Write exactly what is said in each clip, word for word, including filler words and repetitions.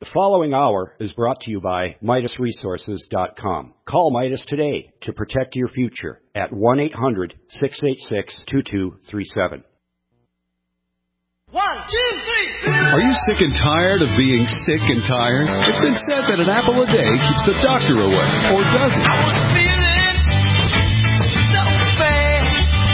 The following hour is brought to you by Midas Resources dot com. Call Midas today to protect your future at one eight hundred, six eight six, two two three seven. One, two, three. Are you sick and tired of being sick and tired? It's been said that an apple a day keeps the doctor away, or does it? I was feeling so bad.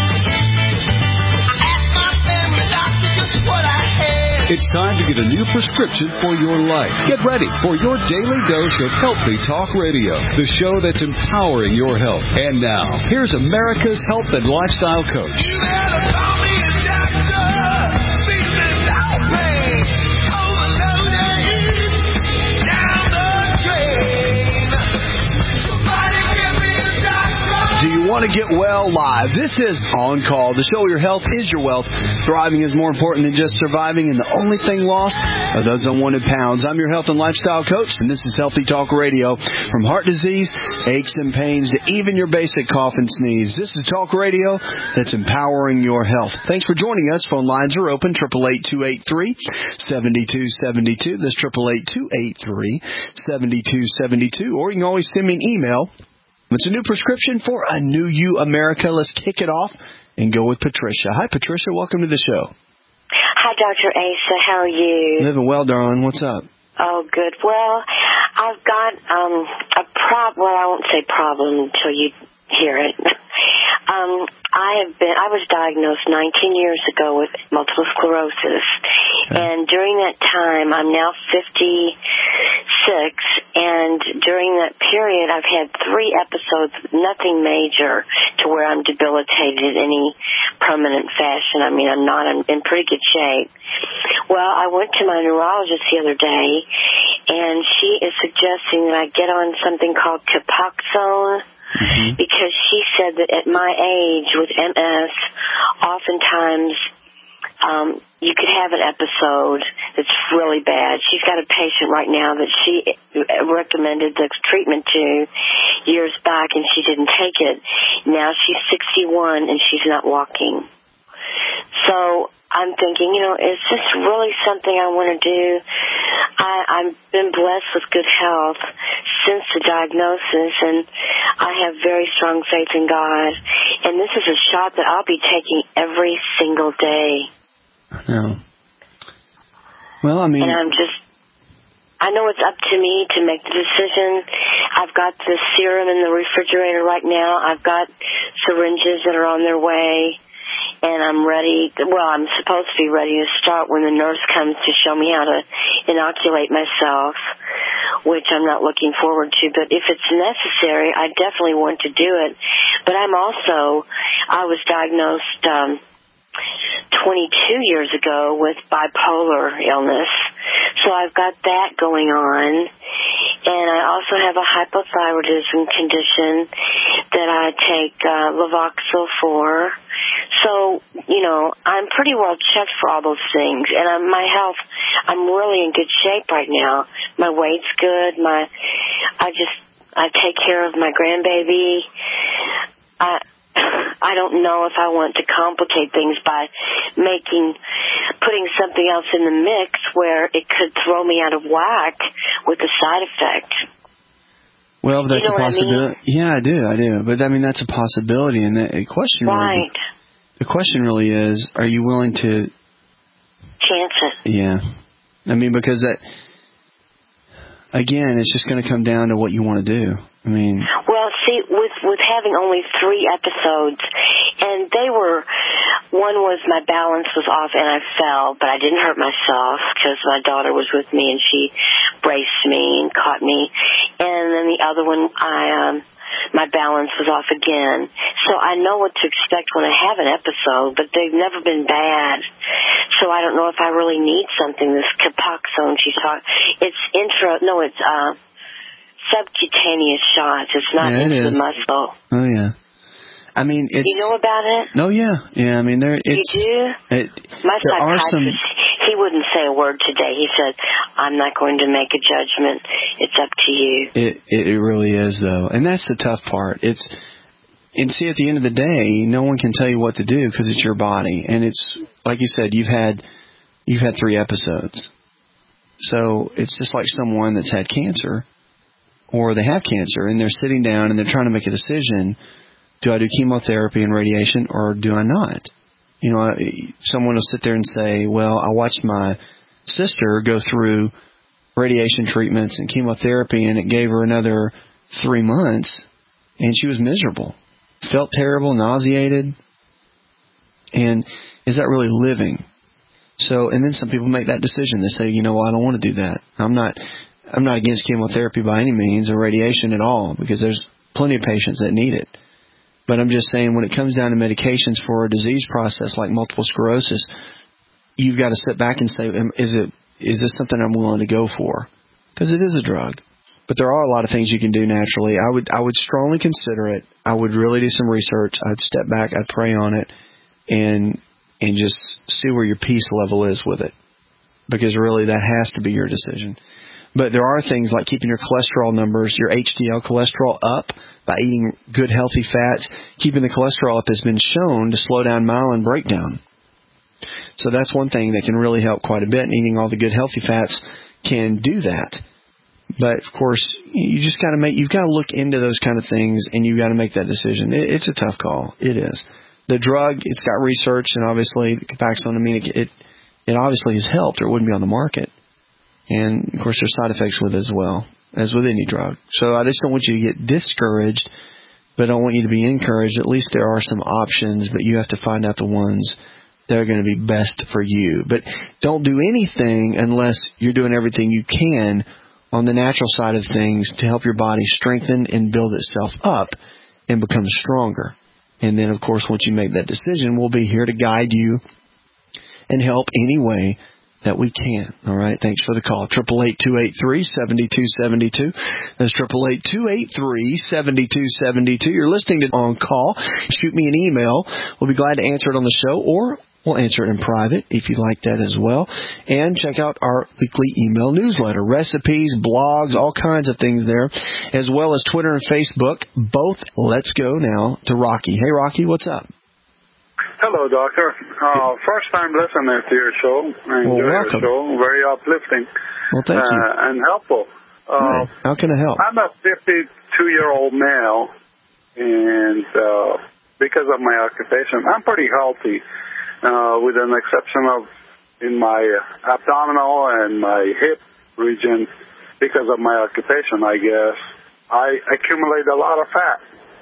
I asked my family doctor just what I had. It's time to get a new prescription for your life. Get ready for your daily dose of Healthy Talk Radio, the show that's empowering your health. And now, here's America's health and lifestyle coach. You better call me a doctor. Feeling no pain. Overloaded. Down the drain. Somebody give me a doctor. Do you want to get well live? This is On Call, the show where your health is your wealth. Thriving is more important than just surviving, and the only thing lost are those unwanted pounds. I'm your health and lifestyle coach, and this is Healthy Talk Radio. From heart disease, aches and pains, to even your basic cough and sneeze, this is Talk Radio that's empowering your health. Thanks for joining us. Phone lines are open, eight eight eight, two eight three, seven two seven two. That's eight eight eight, two eight three, seven two seven two. Or you can always send me an email. It's a new prescription for a new you, America. Let's kick it off and go with Patricia. Hi, Patricia. Welcome to the show. Hi, Doctor Asa. How are you? Living well, darling. What's up? Oh, good. Well, I've got um, a problem. Well, I won't say problem until you hear it. um, I have been. I was diagnosed nineteen years ago with multiple sclerosis, okay. And during that time, I'm now fifty-six, and during that period, I've had three episodes, nothing major, to where I'm debilitated in any permanent fashion. I mean, I'm not I'm in pretty good shape. Well, I went to my neurologist the other day, and she is suggesting that I get on something called Capoxone. Mm-hmm. Because she said that at my age with M S, oftentimes um, you could have an episode that's really bad. She's got a patient right now that she recommended the treatment to years back, and she didn't take it. Now she's sixty-one, and she's not walking. So I'm thinking, you know, is this really something I want to do? I, I've been blessed with good health since the diagnosis, and I have very strong faith in God. And this is a shot that I'll be taking every single day. I know. Well, I mean... And I'm just... I know it's up to me to make the decision. I've got the serum in the refrigerator right now. I've got syringes that are on their way. And I'm ready, to, well, I'm supposed to be ready to start when the nurse comes to show me how to inoculate myself, which I'm not looking forward to. But if it's necessary, I definitely want to do it. But I'm also, I was diagnosed um, twenty-two years ago with bipolar illness. So I've got that going on. And I also have a hypothyroidism condition that I take uh, Levoxyl for. So, you know, I'm pretty well checked for all those things. And I'm, my health, I'm really in good shape right now. My weight's good. My, I just, I take care of my grandbaby. I, I don't know if I want to complicate things by making, putting something else in the mix where it could throw me out of whack with a side effect. Well, that's you know a possibility. I mean? Yeah, I do, I do. But, I mean, that's a possibility. And the question right. really, the question really is, are you willing to... Chance it. Yeah. I mean, because that... Again, it's just going to come down to what you want to do. I mean... Well, see, with with having only three episodes, and they were... One was my balance was off and I fell, but I didn't hurt myself because my daughter was with me and she braced me and caught me. And then the other one, I... um my balance was off again. So I know what to expect when I have an episode, but they've never been bad. So I don't know if I really need something, this Capoxone she's talking. It's intra, no, it's uh, subcutaneous shots. It's not yeah, it into is. the muscle. Oh, yeah. I mean, it's... You know about it? No, yeah. Yeah, I mean, there... It's, you do? It, My there are some... he wouldn't say a word today. He said, I'm not going to make a judgment. It's up to you. It, it it really is, though. And that's the tough part. It's... And see, at the end of the day, no one can tell you what to do because it's your body. And it's, like you said, you've had you've had three episodes. So it's just like someone that's had cancer or they have cancer and they're sitting down and they're trying to make a decision. Do I do chemotherapy and radiation or do I not? You know, someone will sit there and say, well, I watched my sister go through radiation treatments and chemotherapy and it gave her another three months and she was miserable, felt terrible, nauseated. And is that really living? So, and then some people make that decision. They say, you know, well, I don't want to do that. I'm not, I'm not against chemotherapy by any means or radiation at all because there's plenty of patients that need it. But I'm just saying when it comes down to medications for a disease process like multiple sclerosis, you've got to sit back and say, is it, is this something I'm willing to go for? Because it is a drug. But there are a lot of things you can do naturally. I would, I would strongly consider it. I would really do some research. I'd step back. I'd pray on it and, and just see where your peace level is with it. Because really that has to be your decision. But there are things like keeping your cholesterol numbers, your H D L cholesterol up by eating good, healthy fats. Keeping the cholesterol up has been shown to slow down myelin breakdown. So that's one thing that can really help quite a bit. And eating all the good, healthy fats can do that. But, of course, you just got to make, you've got to look into those kind of things and you've got to make that decision. It, it's a tough call. It is. The drug, it's got research and obviously the Copaxone, it, it obviously has helped or it wouldn't be on the market. And, of course, there's side effects with it as well, as with any drug. So I just don't want you to get discouraged, but I want you to be encouraged. At least there are some options, but you have to find out the ones that are going to be best for you. But don't do anything unless you're doing everything you can on the natural side of things to help your body strengthen and build itself up and become stronger. And then, of course, once you make that decision, we'll be here to guide you and help any way that we can. All right. Thanks for the call. eight eight eight, two eight three, seven two seven two. That's eight eight eight, two eight three, seven two seven two. You're listening to On Call. Shoot me an email. We'll be glad to answer it on the show, or we'll answer it in private if you like that as well. And check out our weekly email newsletter. Recipes, blogs, all kinds of things there, as well as Twitter and Facebook. Both. Let's go now to Rocky. Hey, Rocky, what's up? Hello, Doctor. Uh, first time listener to your show. I enjoy well, your show. Very uplifting. Well, thank you. Uh, and helpful. Uh, right. How can I help? I'm a fifty-two-year-old male, and uh, because of my occupation, I'm pretty healthy, uh, with an exception of in my abdominal and my hip region. Because of my occupation, I guess, I accumulate a lot of fat.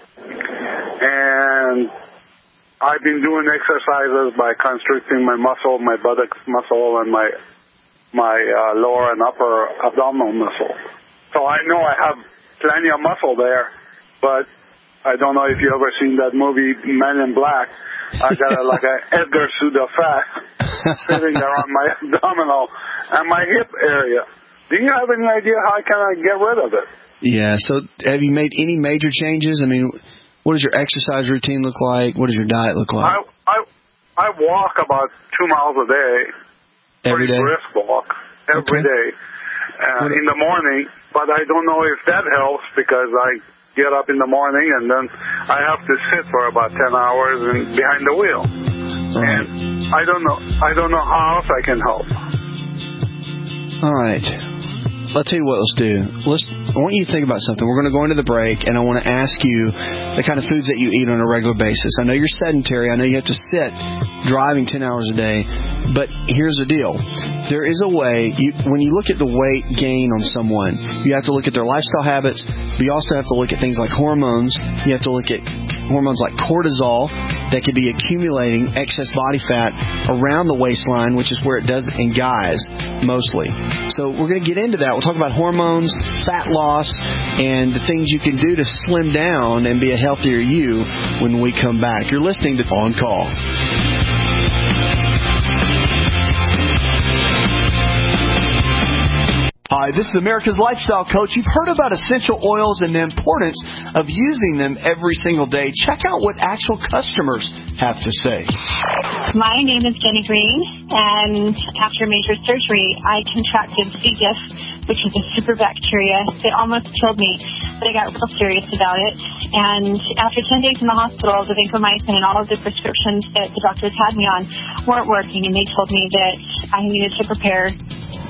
And I've been doing exercises by constricting my muscle, my buttocks muscle, and my my uh, lower and upper abdominal muscle. So I know I have plenty of muscle there, but I don't know if you ever seen that movie Men in Black. I got a, like an Edgar suit of fat sitting around my abdominal and my hip area. Do you have any idea how I can I get rid of it? Yeah. So have you made any major changes? I mean, what does your exercise routine look like? What does your diet look like? I I, I walk about two miles a day. Every day? Pretty brisk walk. Every okay. day. Uh, in the morning. But I don't know if that helps because I get up in the morning and then I have to sit for about ten hours and behind the wheel. Right. And I don't know. I don't know how else I can help. All right. Let's tell you what, let's do. Let's, I want you to think about something. We're going to go into the break, and I want to ask you the kind of foods that you eat on a regular basis. I know you're sedentary. I know you have to sit driving ten hours a day, but here's the deal. There is a way, you, when you look at the weight gain on someone, you have to look at their lifestyle habits, but you also have to look at things like hormones. You have to look at hormones like cortisol that could be accumulating excess body fat around the waistline, which is where it does in guys mostly. So we're going to get into that. We'll talk about hormones, fat loss, and the things you can do to slim down and be a healthier you when we come back. You're listening to On Call. Hi, this is America's Lifestyle Coach. You've heard about essential oils and the importance of using them every single day. Check out what actual customers have to say. My name is Jenny Green, and after major surgery, I contracted C. diff, which is a super bacteria. It almost killed me, but I got real serious about it. And after ten days in the hospital, the vancomycin and all of the prescriptions that the doctors had me on weren't working, and they told me that I needed to prepare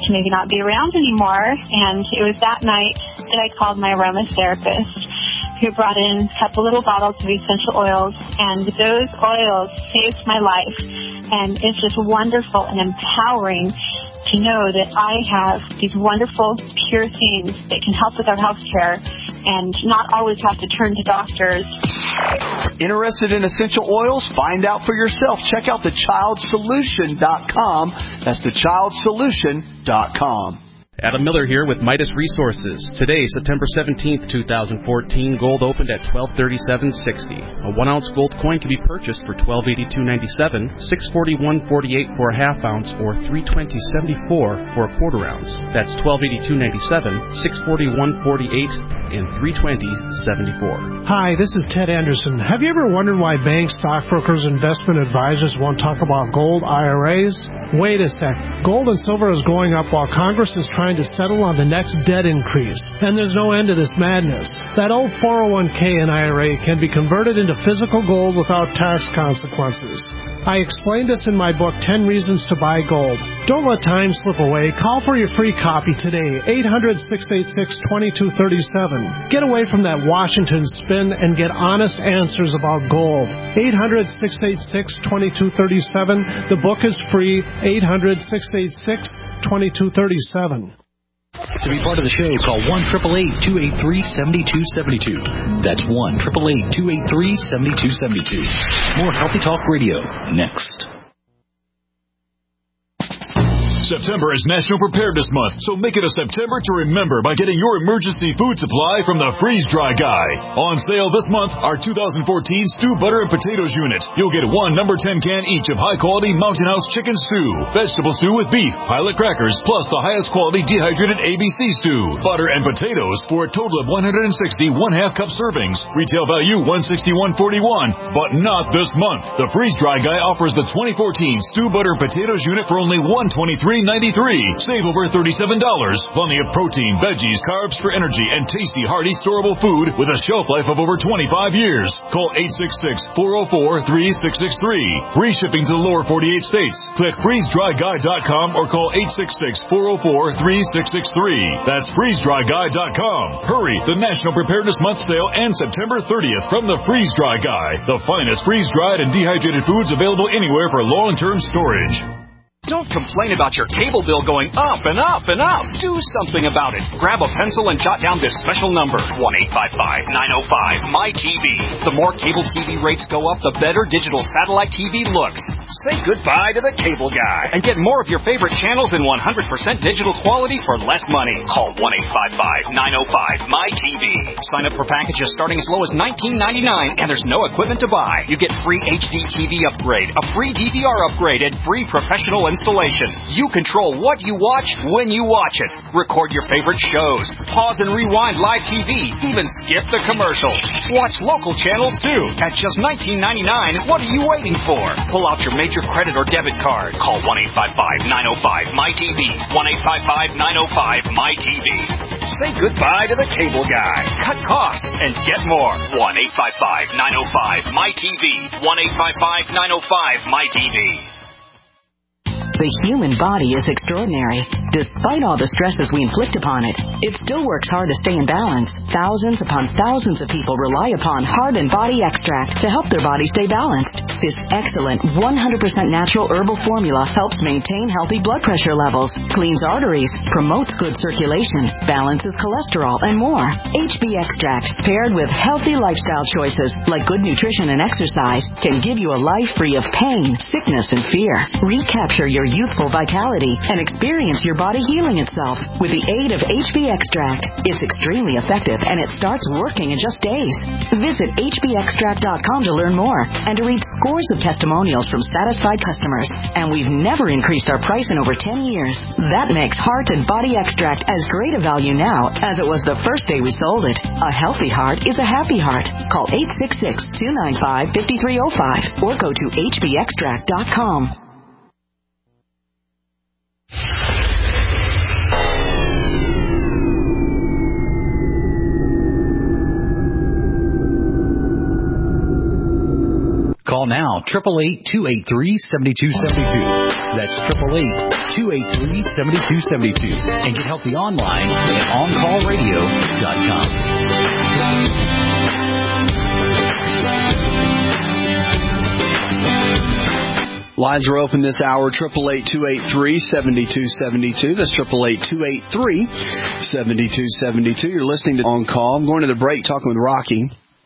to maybe not be around anymore. And it was that night that I called my aromatherapist, who brought in a couple little bottles of essential oils, and those oils saved my life. And it's just wonderful and empowering to know that I have these wonderful, pure things that can help with our health care and not always have to turn to doctors. Interested in essential oils? Find out for yourself. Check out the child solution dot com. That's the child solution dot com. Adam Miller here with Midas Resources. Today, September seventeenth, twenty fourteen, gold opened at twelve thirty-seven sixty. A one ounce gold coin can be purchased for twelve eighty-two ninety-seven, six forty-one forty-eight for a half ounce, or three twenty seventy-four for a quarter ounce. That's twelve eighty-two ninety-seven, six forty-one forty-eight, and three twenty seventy-four. Hi, this is Ted Anderson. Have you ever wondered why banks, stockbrokers, investment advisors won't talk about gold I R As? Wait a sec. Gold and silver is going up while Congress is trying to settle on the next debt increase. And there's no end to this madness. That old four oh one k and I R A can be converted into physical gold without tax consequences. I explained this in my book, ten Reasons to Buy Gold. Don't let time slip away. Call for your free copy today, eight hundred, six eight six, two two three seven. Get away from that Washington spin and get honest answers about gold. eight hundred, six eight six, two two three seven. The book is free, eight hundred, six eight six, two two three seven. To be part of the show, call one eight eight eight, two eight three, seven two seven two. That's one eight eight eight, two eight three, seven two seven two. More Healthy Talk Radio next. September is National Preparedness Month, so make it a September to remember by getting your emergency food supply from the Freeze Dry Guy. On sale this month, our two thousand fourteen Stew Butter and Potatoes Unit. You'll get one number ten can each of high-quality Mountain House chicken stew, vegetable stew with beef, pilot crackers, plus the highest quality dehydrated A B C stew, butter and potatoes for a total of one hundred sixty one-half cup servings. Retail value one hundred sixty-one forty-one, but not this month. The Freeze Dry Guy offers the twenty fourteen Stew Butter and Potatoes Unit for only one hundred twenty-three ninety-three. Save over thirty-seven dollars. Plenty of protein, veggies, carbs for energy, and tasty, hearty, storable food with a shelf life of over twenty-five years. Call eight six six, four oh four, three six six three. Free shipping to the lower forty-eight states. Click freeze dry guy dot com or call eight six six, four oh four, three six six three. That's freeze dry guy dot com. Hurry! The National Preparedness Month sale ends September thirtieth from the Freeze Dry Guy. The finest freeze-dried and dehydrated foods available anywhere for long-term storage. Don't complain about your cable bill going up and up and up. Do something about it. Grab a pencil and jot down this special number, one eight five five, nine oh five, M Y T V. The more cable T V rates go up, the better digital satellite T V looks. Say goodbye to the cable guy and get more of your favorite channels in one hundred percent digital quality for less money. Call one eight five five, nine oh five, M Y T V. Sign up for packages starting as low as nineteen ninety-nine, and there's no equipment to buy. You get free H D T V upgrade, a free D V R upgrade, and free professional installation. You control what you watch when you watch it. Record your favorite shows. Pause and rewind live T V. Even skip the commercials. Watch local channels too. At just nineteen ninety-nine, what are you waiting for? Pull out your major credit or debit card. Call one eight five five, nine oh five, M Y T V. one eight five five, nine oh five, M Y T V. Say goodbye to the cable guy. Cut costs and get more. one eight five five, nine oh five, M Y T V. one eight five five, nine oh five, M Y T V. The human body is extraordinary. Despite all the stresses we inflict upon it, it still works hard to stay in balance. Thousands upon thousands of people rely upon Heart and Body Extract to help their body stay balanced. This excellent one hundred percent natural herbal formula helps maintain healthy blood pressure levels, cleans arteries, promotes good circulation, balances cholesterol, and more. H B Extract, paired with healthy lifestyle choices like good nutrition and exercise, can give you a life free of pain, sickness, and fear. Recapture your youthful vitality and experience your body healing itself with the aid of H B Extract. It's extremely effective and it starts working in just days. Visit H B extract dot com to learn more and to read scores of testimonials from satisfied customers. And we've never increased our price in over ten years. That makes Heart and Body Extract as great a value now as it was the first day we sold it. A healthy heart is a happy heart. Call eight six six, two nine five, five three zero five or go to H B extract dot com. Call now, eight eight eight, two eight three, seven two seven two. That's eight eight eight, two eight three, seven two seven two. And get healthy online at on call radio dot com. Lines are open this hour, eight eight eight, two eight three, seven two seven two. That's eight eight eight, two eight three, seven two seven two. You're listening to On Call. I'm going to the break talking with Rocky.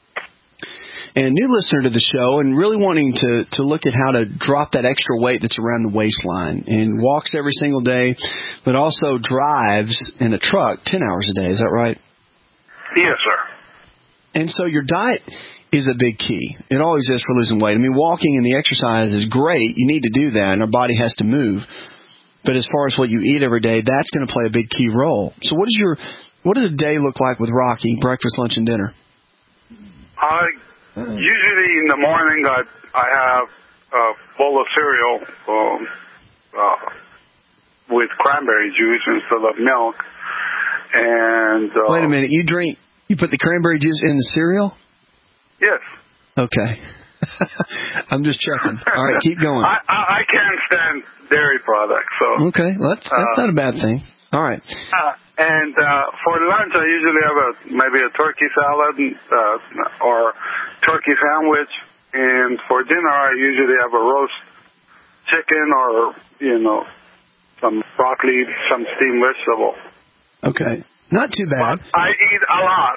And new listener to the show and really wanting to, to look at how to drop that extra weight that's around the waistline. And walks every single day, but also drives in a truck ten hours a day. Is that right? Yes, sir. And so your diet is a big key. It always is for losing weight. I mean, walking and the exercise is great. You need to do that, and our body has to move. But as far as what you eat every day, that's going to play a big key role. So what is your what does a day look like with Rocky, breakfast, lunch, and dinner? I usually in the morning I I have a bowl of cereal um, uh, with cranberry juice instead of milk. And uh, wait a minute, you drink you put the cranberry juice in the cereal? Yes. Okay. I'm just checking. All right, keep going. I, I, I can't stand dairy products, so. Okay, well, that's that's uh, not a bad thing. All right. Uh, and uh, for lunch, I usually have a maybe a turkey salad uh, or turkey sandwich, and for dinner, I usually have a roast chicken or you know some broccoli, some steamed vegetable. Okay, not too bad. But I eat a lot.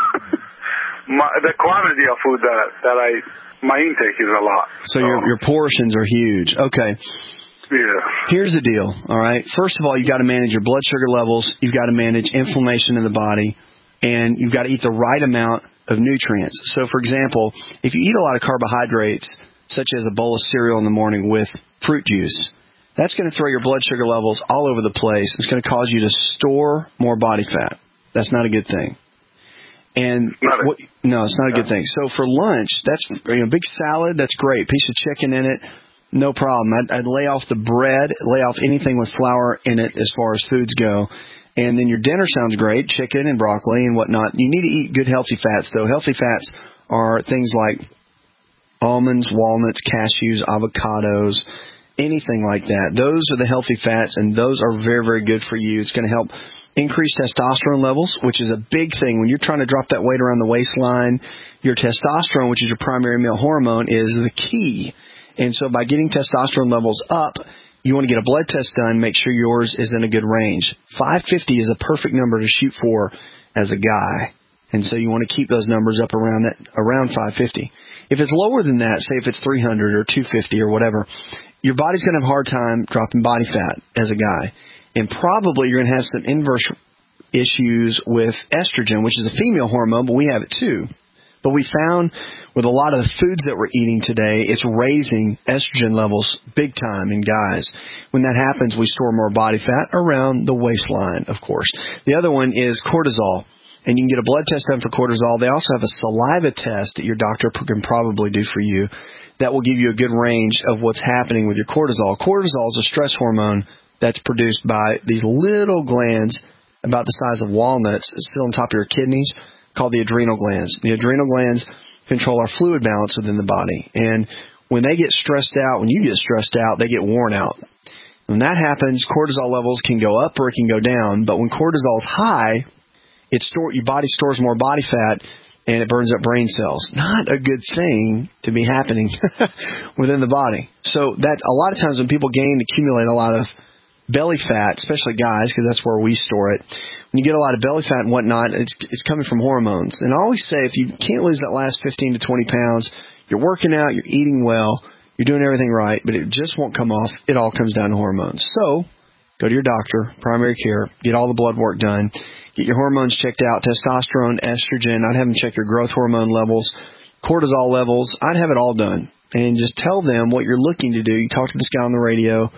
My, the quantity of food that that I my intake is a lot. So, so. your your portions are huge. Okay. Yeah. Here's the deal. All right. First of all, you've got to manage your blood sugar levels. You've got to manage inflammation in the body, and you've got to eat the right amount of nutrients. So, for example, if you eat a lot of carbohydrates, such as a bowl of cereal in the morning with fruit juice, that's going to throw your blood sugar levels all over the place. It's going to cause you to store more body fat. That's not a good thing. And what, no, it's not a good thing. So for lunch, that's you know, big salad. That's great. Piece of chicken in it, no problem. I'd, I'd lay off the bread, lay off anything with flour in it as far as foods go. And then your dinner sounds great, chicken and broccoli and whatnot. You need to eat good healthy fats, though. Healthy fats are things like almonds, walnuts, cashews, avocados, anything like that. Those are the healthy fats, and those are very, very good for you. It's going to help increase testosterone levels, which is a big thing. When you're trying to drop that weight around the waistline, your testosterone, which is your primary male hormone, is the key. And so by getting testosterone levels up, you want to get a blood test done, make sure yours is in a good range. five fifty is a perfect number to shoot for as a guy. And so you want to keep those numbers up around that, around five fifty. If it's lower than that, say if it's three hundred or two fifty or whatever, your body's going to have a hard time dropping body fat as a guy. And probably you're going to have some inverse issues with estrogen, which is a female hormone, but we have it too. But we found with a lot of the foods that we're eating today, it's raising estrogen levels big time in guys. When that happens, we store more body fat around the waistline, of course. The other one is cortisol. And you can get a blood test done for cortisol. They also have a saliva test that your doctor can probably do for you that will give you a good range of what's happening with your cortisol. Cortisol is a stress hormone that's produced by these little glands about the size of walnuts still on top of your kidneys called the adrenal glands. The adrenal glands control our fluid balance within the body. And when they get stressed out, when you get stressed out, they get worn out. When that happens, cortisol levels can go up or it can go down. But when cortisol is high, it store, your body stores more body fat and it burns up brain cells. Not a good thing to be happening within the body. So that a lot of times when people gain, accumulate a lot of belly fat, especially guys, because that's where we store it. When you get a lot of belly fat and whatnot, it's it's coming from hormones. And I always say if you can't lose that last fifteen to twenty pounds, you're working out, you're eating well, you're doing everything right, but it just won't come off. It all comes down to hormones. So go to your doctor, primary care, get all the blood work done, get your hormones checked out, testosterone, estrogen. I'd have them check your growth hormone levels, cortisol levels. I'd have it all done. And just tell them what you're looking to do. You talk to this guy on the radio,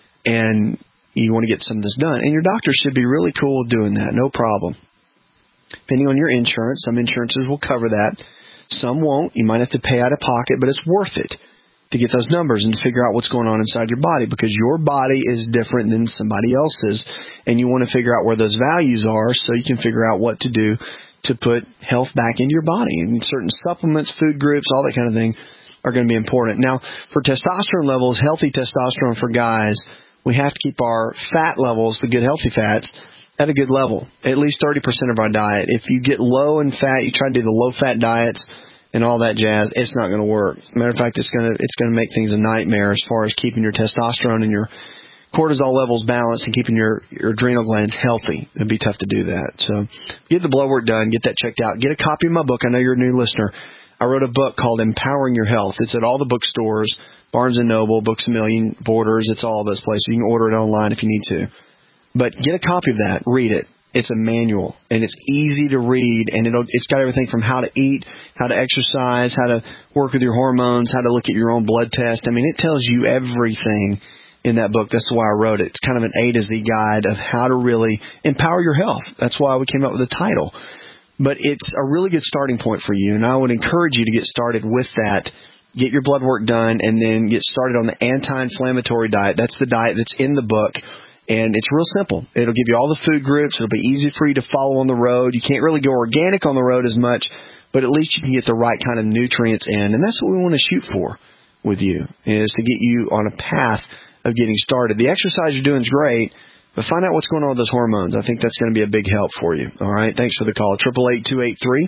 and you want to get some of this done. And your doctor should be really cool with doing that. No problem. Depending on your insurance, some insurances will cover that. Some won't. You might have to pay out of pocket, but it's worth it to get those numbers and to figure out what's going on inside your body, because your body is different than somebody else's, and you want to figure out where those values are so you can figure out what to do to put health back into your body. And certain supplements, food groups, all that kind of thing are going to be important. Now, for testosterone levels, healthy testosterone for guys, we have to keep our fat levels, the good healthy fats, at a good level, at least thirty percent of our diet. If you get low in fat, you try to do the low-fat diets and all that jazz, it's not going to work. Matter of fact, it's going to it's going to make things a nightmare as far as keeping your testosterone and your cortisol levels balanced and keeping your, your adrenal glands healthy. It'd be tough to do that. So get the blood work done, get that checked out. Get a copy of my book. I know you're a new listener. I wrote a book called Empowering Your Health. It's at all the bookstores, Barnes and Noble, Books A Million, Borders. It's all those places. You can order it online if you need to. But get a copy of that. Read it. It's a manual, and it's easy to read, and it'll, it's got everything from how to eat, how to exercise, how to work with your hormones, how to look at your own blood test. I mean, it tells you everything in that book. That's why I wrote it. It's kind of an A to Z guide of how to really empower your health. That's why we came up with the title. But it's a really good starting point for you, and I would encourage you to get started with that. Get your blood work done, and then get started on the anti-inflammatory diet. That's the diet that's in the book. And it's real simple. It'll give you all the food groups. It'll be easy for you to follow on the road. You can't really go organic on the road as much, but at least you can get the right kind of nutrients in. And that's what we want to shoot for with you, is to get you on a path of getting started. The exercise you're doing is great, but find out what's going on with those hormones. I think that's going to be a big help for you. All right? Thanks for the call. eight eight eight, two eight three,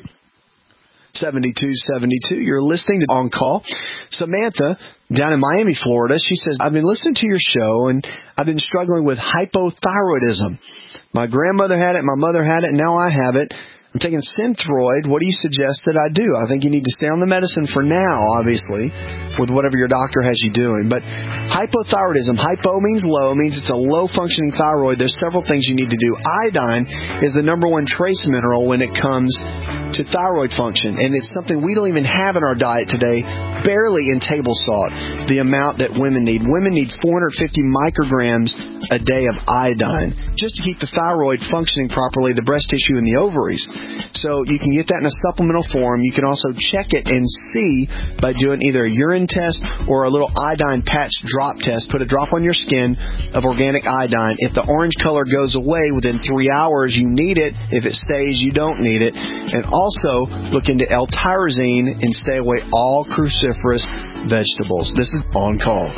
seven two seven two. You're listening to On Call. Samantha, down in Miami, Florida, she says, I've been listening to your show, and I've been struggling with hypothyroidism. My grandmother had it, my mother had it, and now I have it. I'm taking Synthroid. What do you suggest that I do? I think you need to stay on the medicine for now, obviously, with whatever your doctor has you doing. But hypothyroidism, hypo means low, means it's a low-functioning thyroid. There's several things you need to do. Iodine is the number one trace mineral when it comes to thyroid function, and it's something we don't even have in our diet today, barely in table salt, the amount that women need. Women need four hundred fifty micrograms a day of iodine just to keep the thyroid functioning properly, the breast tissue and the ovaries. So you can get that in a supplemental form. You can also check it and see by doing either a urine test or a little iodine patch drop test. Put a drop on your skin of organic iodine. If the orange color goes away within three hours, you need it. If it stays, you don't need it. And also look into L-tyrosine and stay away all cruciferous vegetables. This is On Call.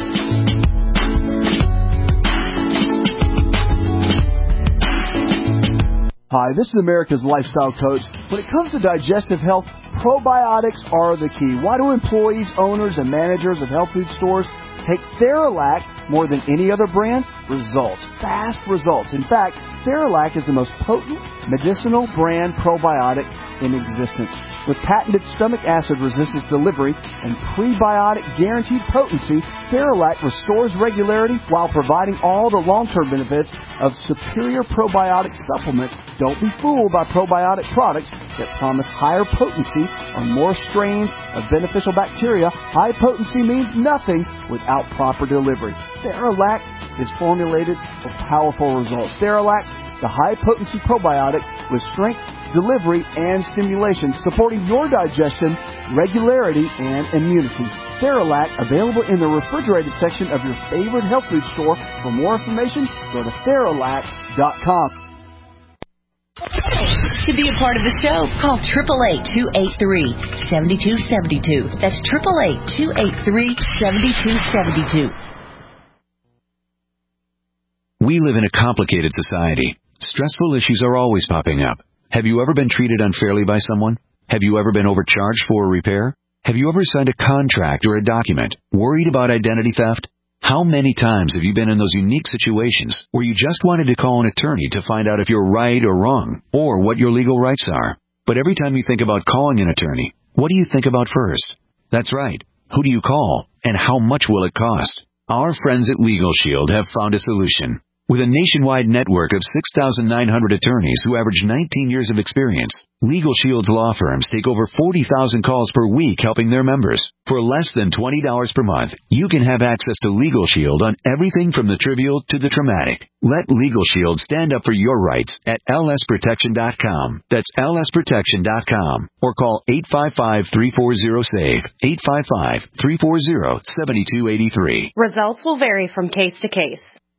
Hi, this is America's Lifestyle Coach. When it comes to digestive health, probiotics are the key. Why do employees, owners, and managers of health food stores take Theralac more than any other brand? Results. Fast results. In fact, Theralac is the most potent medicinal brand probiotic in existence. With patented stomach acid resistance delivery and prebiotic guaranteed potency, Theralac restores regularity while providing all the long-term benefits of superior probiotic supplements. Don't be fooled by probiotic products that promise higher potency on more strains of beneficial bacteria. High potency means nothing without proper delivery. Theralac is formulated for powerful results. Theralac, the high-potency probiotic with strength, delivery, and stimulation, supporting your digestion, regularity, and immunity. Theralac, available in the refrigerated section of your favorite health food store. For more information, go to Theralac dot com. To be a part of the show, call eight eight eight, two eight three, seven two seven two. That's eight eight eight, two eight three, seven two seven two. We live in a complicated society. Stressful issues are always popping up. Have you ever been treated unfairly by someone? Have you ever been overcharged for a repair? Have you ever signed a contract or a document worried about identity theft? How many times have you been in those unique situations where you just wanted to call an attorney to find out if you're right or wrong, or what your legal rights are? But every time you think about calling an attorney, what do you think about first? That's right. Who do you call, and how much will it cost? Our friends at Legal Shield have found a solution. With a nationwide network of six thousand nine hundred attorneys who average nineteen years of experience, Legal Shield's law firms take over forty thousand calls per week helping their members. For less than twenty dollars per month, you can have access to Legal Shield on everything from the trivial to the traumatic. Let Legal Shield stand up for your rights at L S protection dot com. That's L S protection dot com. Or call eight five five, three four zero, S A V E, eight five five, three four zero, seven two eight three. Results will vary from case to case.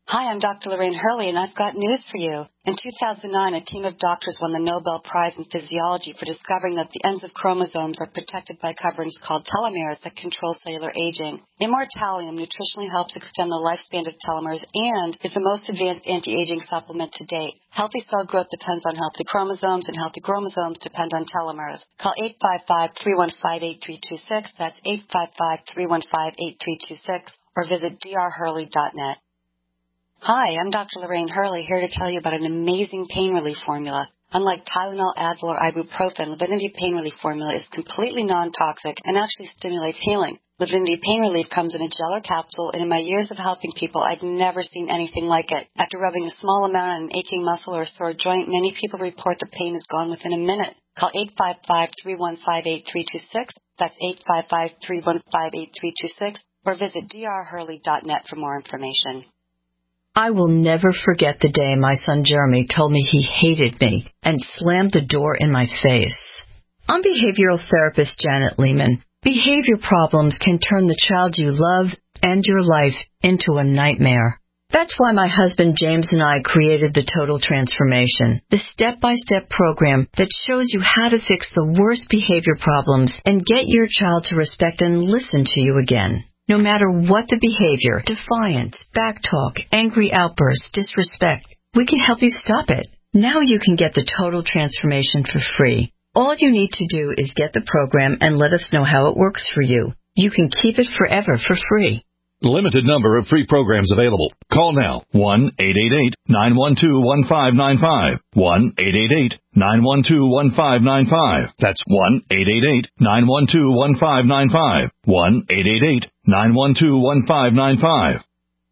Hi, I'm Doctor Lorraine Hurley, and I've got news for you. In two thousand nine, a team of doctors won the Nobel Prize in Physiology for discovering that the ends of chromosomes are protected by coverings called telomeres that control cellular aging. Immortalium nutritionally helps extend the lifespan of telomeres and is the most advanced anti-aging supplement to date. Healthy cell growth depends on healthy chromosomes, and healthy chromosomes depend on telomeres. Call eight five five, three one five, eight three two six. That's eight five five, three one five, eight three two six, or visit d r hurley dot net. Hi, I'm Doctor Lorraine Hurley, here to tell you about an amazing pain relief formula. Unlike Tylenol, Advil, or ibuprofen, Livinity Pain Relief Formula is completely non-toxic and actually stimulates healing. Livinity Pain Relief comes in a gel or capsule, and in my years of helping people, I've never seen anything like it. After rubbing a small amount on an aching muscle or a sore joint, many people report the pain is gone within a minute. Call eight five five, three one five, eight three two six. That's eight five five, three one five, eight three two six, or visit d r hurley dot net for more information. I will never forget the day my son Jeremy told me he hated me and slammed the door in my face. I'm behavioral therapist Janet Lehman. Behavior problems can turn the child you love and your life into a nightmare. That's why my husband James and I created the Total Transformation, the step-by-step program that shows you how to fix the worst behavior problems and get your child to respect and listen to you again. No matter what the behavior, defiance, backtalk, angry outbursts, disrespect, we can help you stop it. Now you can get the Total Transformation for free. All you need to do is get the program and let us know how it works for you. You can keep it forever for free. Limited number of free programs available. Call now. one eight eight eight, nine one two, one five nine five. one eight eight eight, nine one two, one five nine five. That's one eight eight eight, nine one two, one five nine five. one eight eight eight, nine one two, one five nine five.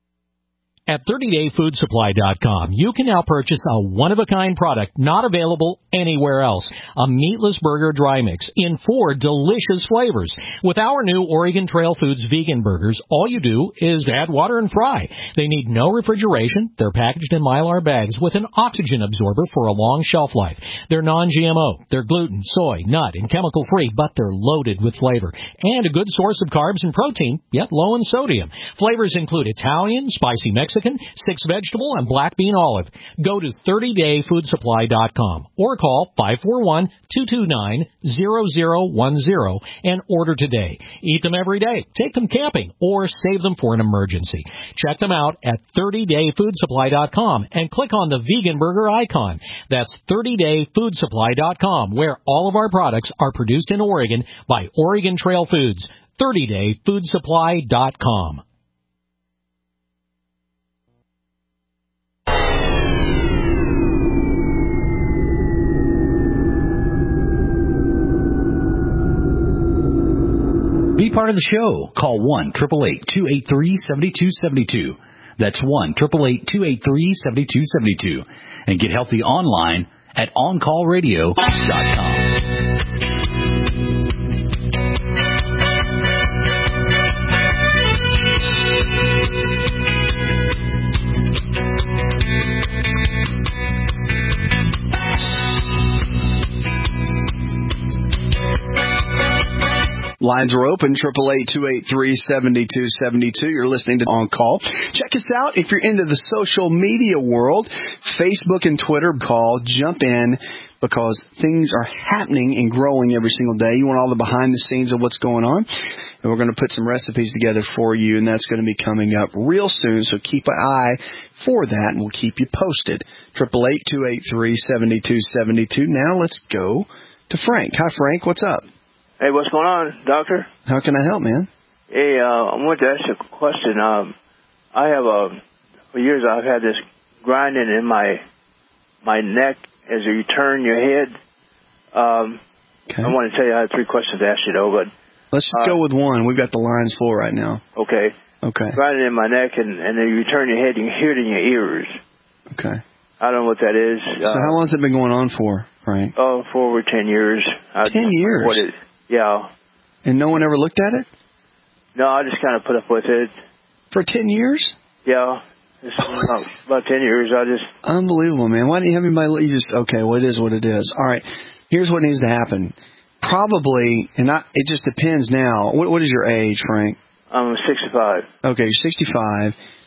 At thirty day food supply dot com, you can now purchase a one-of-a-kind product not available anywhere else. A meatless burger dry mix in four delicious flavors. With our new Oregon Trail Foods vegan burgers, all you do is add water and fry. They need no refrigeration. They're packaged in Mylar bags with an oxygen absorber for a long shelf life. They're non G M O. They're gluten, soy, nut, and chemical-free, but they're loaded with flavor. And a good source of carbs and protein, yet low in sodium. Flavors include Italian, spicy Mexican, six vegetable, and black bean olive. Go to thirty day food supply dot com or call five four one, two two nine, zero zero one zero and order today. Eat them every day, take them camping, or save them for an emergency. Check them out at thirty day food supply dot com and click on the vegan burger icon. That's thirty day food supply dot com, where all of our products are produced in Oregon by Oregon Trail Foods. thirty day food supply dot com. Be part of the show. Call one, eight eight eight, two eight three, seven two seven two. That's one, eight eight eight, two eight three, seven two seven two. And get healthy online at on call radio dot com. Lines are open, eight eight eight, two eight three, seven two seven two. You're listening to On Call. Check us out if you're into the social media world. Facebook and Twitter, call, jump in, because things are happening and growing every single day. You want all the behind the scenes of what's going on. And we're going to put some recipes together for you, and that's going to be coming up real soon. So keep an eye for that, and we'll keep you posted. eight eight eight, two eight three, seven two seven two. Now let's go to Frank. Hi, Frank. What's up? Hey, what's going on, doctor? How can I help, man? Hey, uh, I wanted to ask you a question. Um, I have a, for years I've had this grinding in my my neck as you turn your head. Um, okay. I want to tell you I have three questions to ask you, though, but let's just uh, go with one. We've got the lines full right now. Okay. Okay. Grinding in my neck, and, and then you turn your head, you can hear it in your ears. Okay. I don't know what that is. So uh, how long has it been going on for, Frank? Oh, for over ten years. Ten years? What it, yeah. And no one ever looked at it? No, I just kind of put up with it. For ten years? Yeah. It's about, about ten years. I just... Unbelievable, man. Why didn't you have anybody... You just... Okay, well, it is what it is. All right. Here's what needs to happen. Probably, and I, it just depends now. What, what is your age, Frank? I'm sixty-five. Okay, you're sixty-five.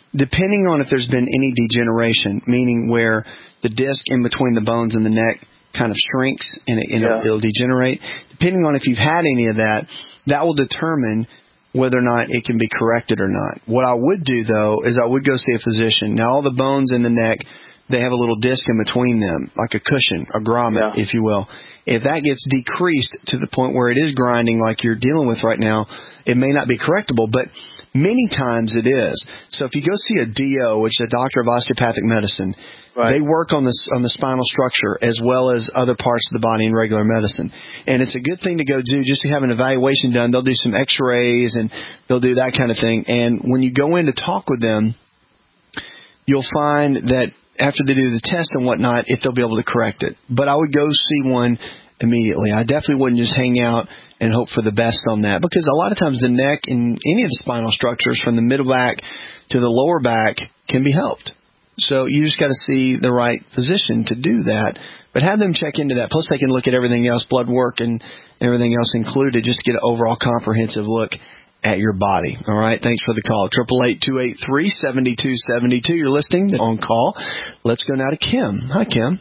depending on if there's been any degeneration, meaning where the disc in between the bones and the neck kind of shrinks and, it, and Yeah. it'll, it'll degenerate, depending on if you've had any of that, that will determine whether or not it can be corrected or not. What I would do, though, is I would go see a physician. Now, all the bones in the neck, they have a little disc in between them, like a cushion, a grommet, Yeah. if you will. If that gets decreased to the point where it is grinding like you're dealing with right now, it may not be correctable, but many times it is. So if you go see a D O, which is a doctor of osteopathic medicine, Right. they work on the, on the spinal structure as well as other parts of the body in regular medicine. And it's a good thing to go do just to have an evaluation done. They'll do some x-rays and they'll do that kind of thing. And when you go in to talk with them, you'll find that after they do the test and whatnot, if they'll be able to correct it. But I would go see one immediately. I definitely wouldn't just hang out and hope for the best on that, because a lot of times the neck and any of the spinal structures from the middle back to the lower back can be helped. So you just got to see the right physician to do that. But have them check into that. Plus they can look at everything else, blood work and everything else included, just to get an overall comprehensive look at your body. All right. Thanks for the call. Triple eight two eight three seventy two seventy two. You're listening on call. Let's go now to Kim. Hi, Kim.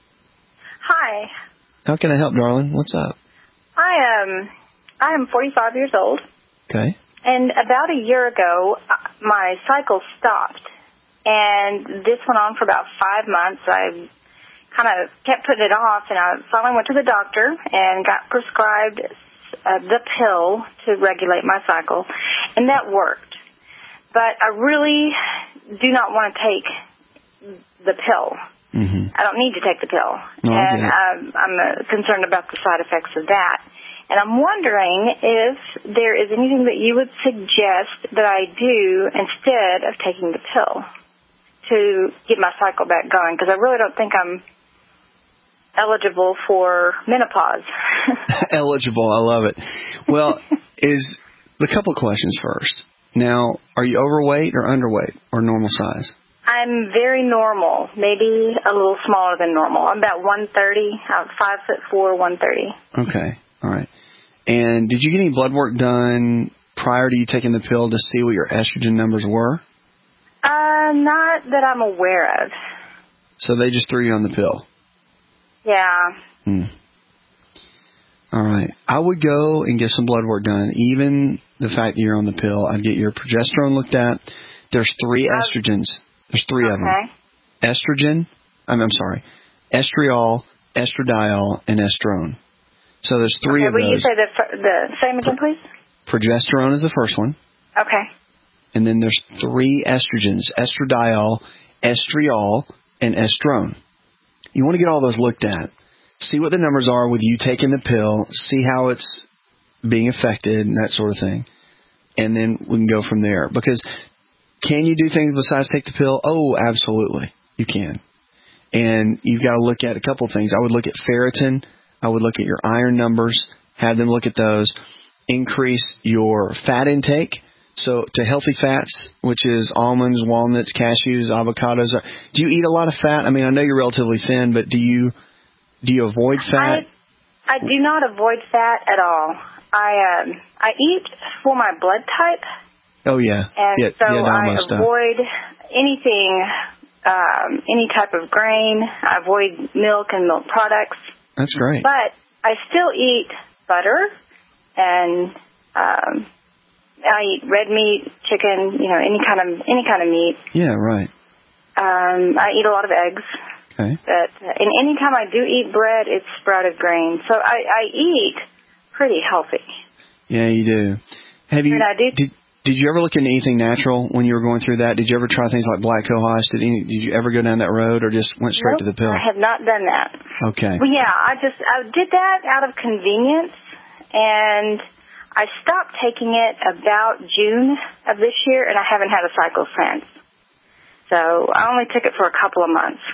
Hi. How can I help, darling? What's up? I am I am forty-five years old, Okay. and about a year ago, uh, my cycle stopped, and this went on for about five months. I kind of kept putting it off, and I finally went to the doctor and got prescribed uh, the pill to regulate my cycle, and that worked. But I really do not want to take the pill. Mm-hmm. I don't need to take the pill, No, I and get it. I'm, I'm uh, concerned about the side effects of that. And I'm wondering if there is anything that you would suggest that I do instead of taking the pill to get my cycle back going, because I really don't think I'm eligible for menopause. Eligible. I love it. Well, is the couple of questions first. Now, are you overweight or underweight or normal size? I'm very normal, maybe a little smaller than normal. I'm about one thirty, I'm five foot four, one thirty. Okay. All right. And did you get any blood work done prior to you taking the pill to see what your estrogen numbers were? Uh, not that I'm aware of. So they just threw you on the pill. Yeah. Hmm. All right. I would go and get some blood work done. Even the fact that you're on the pill, I'd get your progesterone looked at. There's three estrogens. There's three okay. of them. Estrogen, I'm, I'm sorry, estriol, estradiol, and estrone. So there's three okay, of will those. you say the, fir- the same again, please? Progesterone is the first one. Okay. And then there's three estrogens, estradiol, estriol, and estrone. You want to get all those looked at. See what the numbers are with you taking the pill. See how it's being affected and that sort of thing. And then we can go from there. Because can you do things besides take the pill? Oh, absolutely. You can. And you've got to look at a couple of things. I would look at ferritin. I would look at your iron numbers. Have them look at those. Increase your fat intake. So to healthy fats, which is almonds, walnuts, cashews, avocados. Do you eat a lot of fat? I mean, I know you're relatively thin, but do you do you avoid fat? I, I do not avoid fat at all. I um I eat for my blood type. Oh yeah, and yeah, so yeah, I stuff. avoid anything, um, any type of grain. I avoid milk and milk products. That's great. But I still eat butter, and um, I eat red meat, chicken, you know, any kind of any kind of meat. Yeah, right. Um, I eat a lot of eggs. Okay. But and any time I do eat bread, it's sprouted grain. So I, I eat pretty healthy. Yeah, you do. Have you? And I do. Did, did you ever look into anything natural when you were going through that? Did you ever try things like black cohosh? Did any, Did you ever go down that road, or just went straight Nope, to the pill? I have not done that. Okay. Well, yeah, I just I did that out of convenience, and I stopped taking it about June of this year, and I haven't had a cycle since. So I only took it for a couple of months.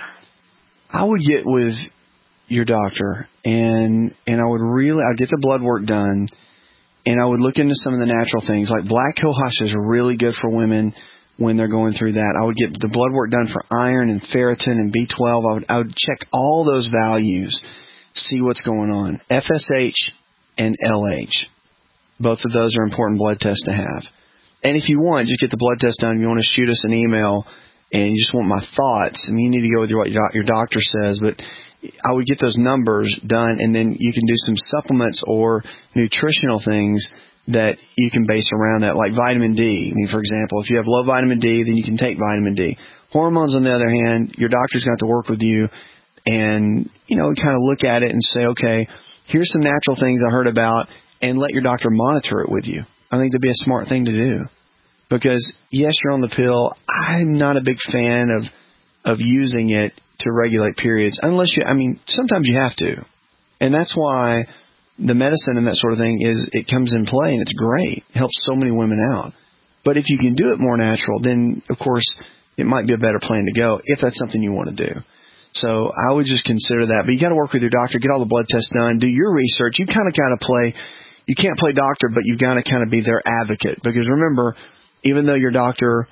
I would get with your doctor, and and I would really I'd get the blood work done, and I would look into some of the natural things like black cohosh is really good for women when they're going through that. I would get the blood work done for iron and ferritin and B twelve. I would I would check all those values, see what's going on. F S H and L H, both of those are important blood tests to have. And if you want, just get the blood test done. If you want to shoot us an email and you just want my thoughts, I mean, you need to go with what your doctor says, but I would get those numbers done, and then you can do some supplements or nutritional things that you can base around that, like vitamin D. I mean, for example, if you have low vitamin D, then you can take vitamin D. Hormones, on the other hand, your doctor's going to have to work with you and, you know, kind of look at it and say, okay, here's some natural things I heard about, and let your doctor monitor it with you. I think that'd be a smart thing to do. Because, yes, you're on the pill. I'm not a big fan of of using it to regulate periods, unless you, I mean, sometimes you have to. And that's why the medicine and that sort of thing is, it comes in play, and it's great. It helps so many women out. But if you can do it more natural, then, of course, it might be a better plan to go if that's something you want to do. So I would just consider that. But you got to work with your doctor, get all the blood tests done, do your research. You kind of got to play, you can't play doctor, but you've got to kind of be their advocate. Because remember, even though your doctor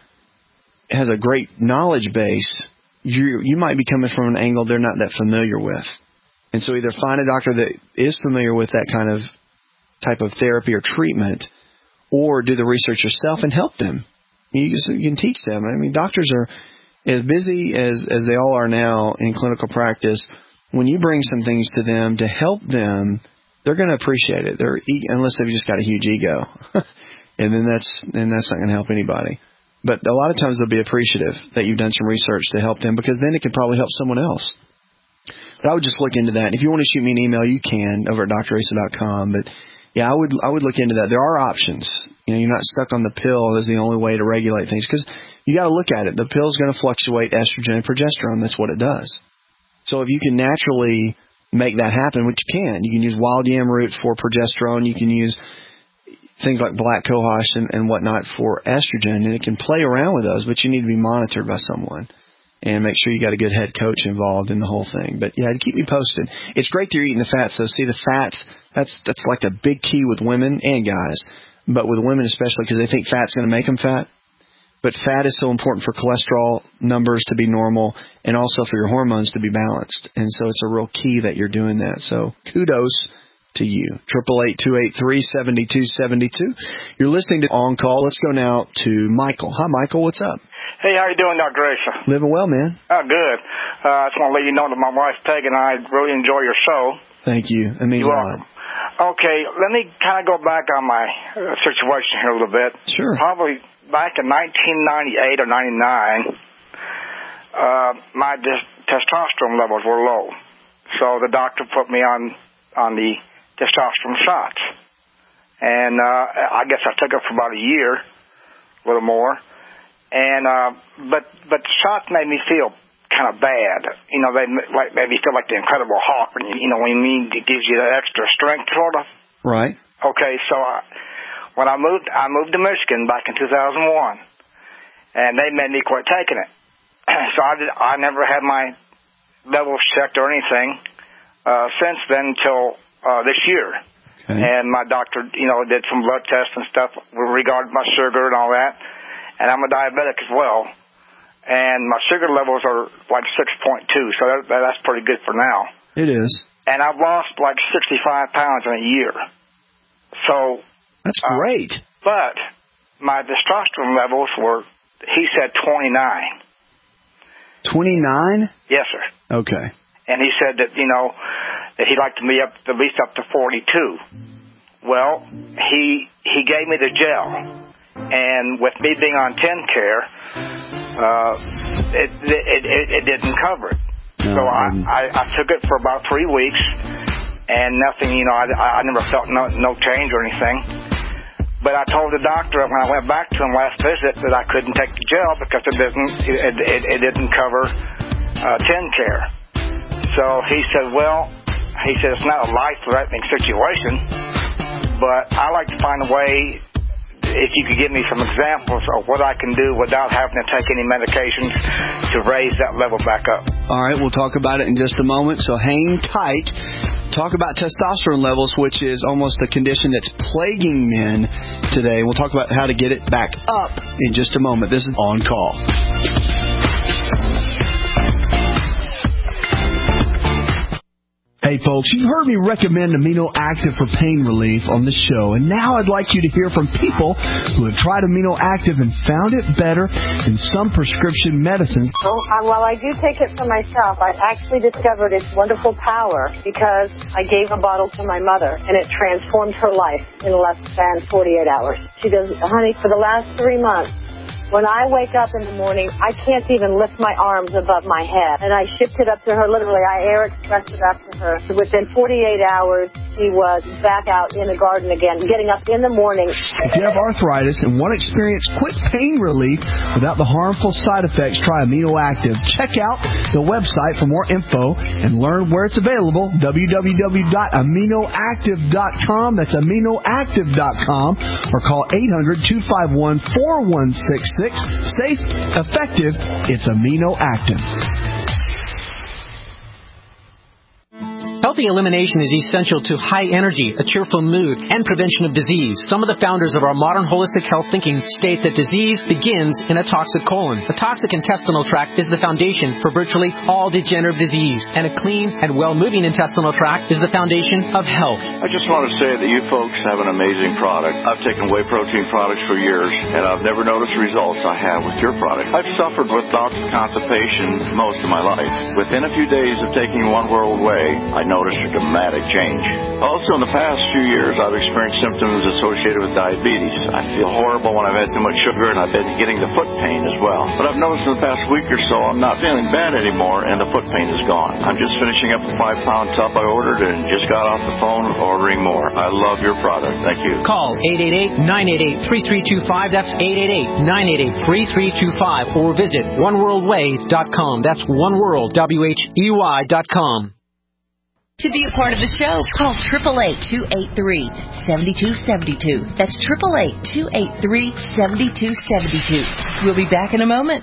has a great knowledge base, you you might be coming from an angle they're not that familiar with. And so either find a doctor that is familiar with that kind of type of therapy or treatment, or do the research yourself and help them. You, just, you can teach them. I mean, doctors are as busy as, as they all are now in clinical practice. When you bring some things to them to help them, they're going to appreciate it. They're unless they've just got a huge ego. And then that's then that's not going to help anybody. But a lot of times they'll be appreciative that you've done some research to help them, because then it could probably help someone else. But I would just look into that. And if you want to shoot me an email, you can over at D R Asa dot com. But yeah, I would I would look into that. There are options. You know, you're not stuck on the pill as the only way to regulate things, because you got to look at it. The pill's going to fluctuate estrogen and progesterone. That's what it does. So if you can naturally make that happen, which you can, you can use wild yam root for progesterone. You can use things like black cohosh and, and whatnot for estrogen, and it can play around with those, but you need to be monitored by someone and make sure you got a good head coach involved in the whole thing. But yeah, keep me posted. It's great that you're eating the fats, though. See, the fats, that's that's like a big key with women and guys, but with women especially, because they think fat's going to make them fat. But fat is so important for cholesterol numbers to be normal, and also for your hormones to be balanced. And so it's a real key that you're doing that. So kudos to you. Triple eight two eight three seventy two seventy two. You're listening to On Call. Let's go now to Michael. Hi, Michael. What's up? Hey, how you doing, Doctor Asa? Living well, man. Oh, good. Uh, I just want to let you know that my wife's Peg and I really enjoy your show. Thank you. That means a lot. Okay, let me kind of go back on my uh, situation here a little bit. Sure. Probably back in nineteen ninety-eight or ninety-nine, uh, my dis- testosterone levels were low. So the doctor put me on on the testosterone shots. And uh, I guess I took it for about a year, a little more. And uh, but but the shots made me feel kind of bad. You know, they like made me feel like the Incredible Hulk. When you, you know, when you mean it gives you that extra strength, sort of. Right. Okay, so I, when I moved, I moved to Michigan back in two thousand one, and they made me quit taking it. So I did, I never had my levels checked or anything uh, since then until uh, this year. Okay. And my doctor, you know, did some blood tests and stuff regarding my sugar and all that. And I'm a diabetic as well. And my sugar levels are like six point two, so that, that's pretty good for now. It is. And I've lost like sixty-five pounds in a year. So that's great. Uh, but my testosterone levels were, he said, twenty-nine. twenty-nine? Yes, sir. Okay. And he said that, you know, that he'd like to be up at least up to forty-two. Well, he he gave me the gel. And with me being on TennCare, uh, it, it, it, it didn't cover it. No, so I, I, I took it for about three weeks, and nothing, you know, I, I never felt no, no change or anything. But I told the doctor when I went back to him last visit that I couldn't take the gel because it didn't, it, it, it didn't cover uh, TennCare. So he said, well, he said, it's not a life-threatening situation, but I like to find a way, if you could give me some examples of what I can do without having to take any medications to raise that level back up. All right, we'll talk about it in just a moment, so hang tight. Talk about testosterone levels, which is almost a condition that's plaguing men today. We'll talk about how to get it back up in just a moment. This is On Call. Hey folks, you've heard me recommend Amino Active for pain relief on the show, and now I'd like you to hear from people who have tried Amino Active and found it better than some prescription medicines. Well, uh, while I do take it for myself, I actually discovered its wonderful power because I gave a bottle to my mother, and it transformed her life in less than forty-eight hours. She goes, honey, for the last three months, when I wake up in the morning, I can't even lift my arms above my head. And I shipped it up to her, literally, I air expressed it up to her. So within forty-eight hours, she was back out in the garden again, getting up in the morning. If you have arthritis and want to experience quick pain relief without the harmful side effects, try Amino Active. Check out the website for more info and learn where it's available, w w w dot amino active dot com. That's amino active dot com. Or call eight hundred, two five one, four one six six. Safe, effective, it's Amino Active. Healthy elimination is essential to high energy, a cheerful mood, and prevention of disease. Some of the founders of our modern holistic health thinking state that disease begins in a toxic colon. A toxic intestinal tract is the foundation for virtually all degenerative disease, and a clean and well-moving intestinal tract is the foundation of health. I just want to say that you folks have an amazing product. I've taken whey protein products for years, and I've never noticed the results I have with your product. I've suffered with bouts of constipation most of my life. Within a few days of taking One World Whey, I noticed a dramatic change. Also, in the past few years, I've experienced symptoms associated with diabetes. I feel horrible when I've had too much sugar, and I've been getting the foot pain as well. But I've noticed in the past week or so, I'm not feeling bad anymore, and the foot pain is gone. I'm just finishing up a five-pound tub I ordered and just got off the phone ordering more. I love your product. Thank you. Call eight eight eight, nine eight eight, three three two five. That's eight eight eight, nine eight eight, three three two five. Or visit one world whey dot com. That's oneworld, W H E Y dot com. To be a part of the show, call eight eight eight, two eight three, seven two seven two. That's eight eight eight, two eight three, seven two seven two. We'll be back in a moment.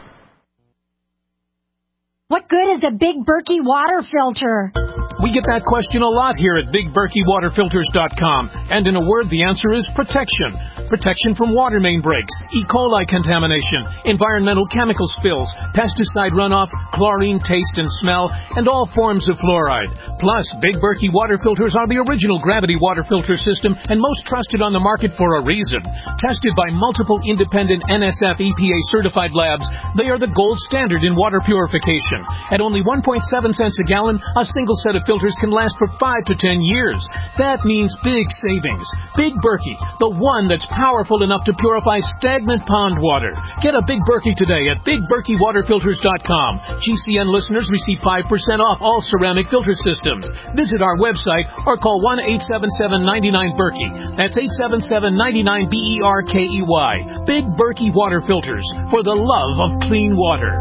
What good is a Big Berkey water filter? We get that question a lot here at big berkey water filters dot com. And in a word, the answer is protection. Protection from water main breaks, E. coli contamination, environmental chemical spills, pesticide runoff, chlorine taste and smell, and all forms of fluoride. Plus, Big Berkey water filters are the original gravity water filter system and most trusted on the market for a reason. Tested by multiple independent N S F E P A certified labs, they are the gold standard in water purification. At only one point seven cents a gallon, a single set of filters can last for five to ten years. That means big savings. Big Berkey, the one that's powerful enough to purify stagnant pond water. Get a Big Berkey today at big berkey water filters dot com. G C N listeners receive five percent off all ceramic filter systems. Visit our website or call one eight seven seven, nine nine, Berkey. That's eight seven seven, nine nine, B E R K E Y. Big Berkey Water Filters, for the love of clean water.